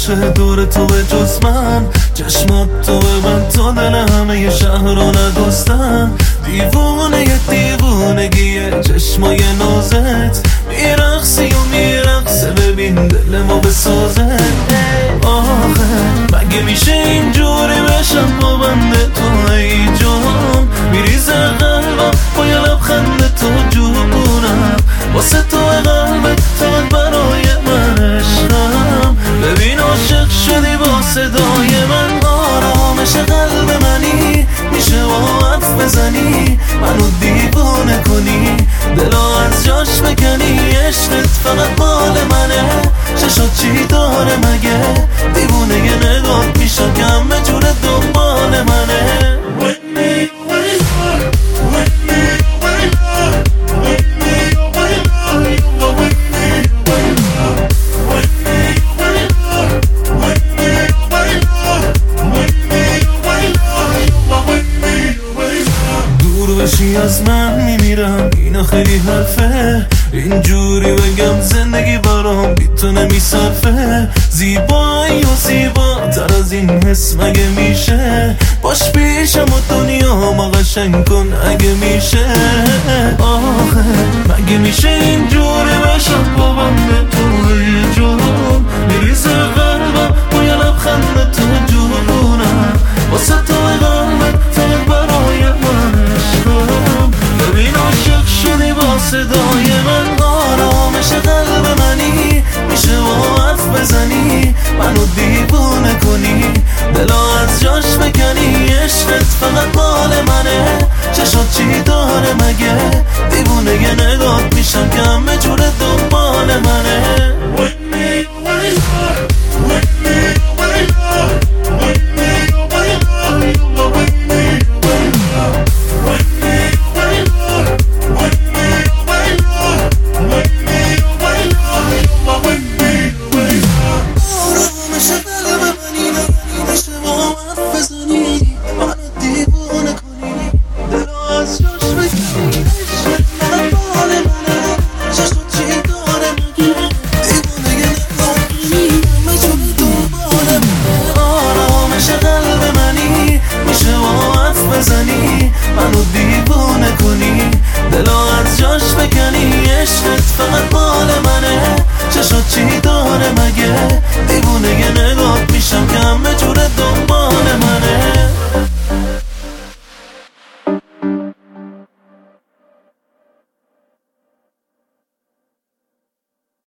باشه دور تو به جز من، چشمات تو به من، تو دل همه شهر رو ندوستن. دیوونه دیوونگیه چشمای نازت، میرقصی و میرقصه ببین دل ما بسازه. آخه مگه میشه اینجوری بشم با بنده تو ای جام، میریزه قلبم با یه لبخند تو جونم، واسه تو قلبت فقط برای من عشقم. ببین عاشق شدی با صدای من، آرامش قلب منی، میشه با حرف بزنی منو دیوونه کنی، دلا از جاش بکنی. عشقت فقط مال منه، چشات چی داره مگه؟ دیوونه یه نگاه میشم که همه جوره دنبال منه. بشی از من میمیرم، اینا خیلی حرفه، اینجوری بگم زندگی برام بی تو نمیصرفه. زیبایی و زیبا تر از این حس مگه میشه؟ باش پیشم و دنیا ما قشنگ کن اگه میشه. آخه مگه میشه اینجوری بشم با بنده توی جون، میریزه قلبم با یه لبخند تو جونم، واسه تو قلبت فقط برای من عشقم. ببین عاشق شدی با صدای من، آرامش قلب منی، میشه با حرف بزنی منو دیوونه کنی، دلا از جاش بکنی. عشقت فقط مال منه، چشات چی داره مگه؟ دیوونه یه نگاه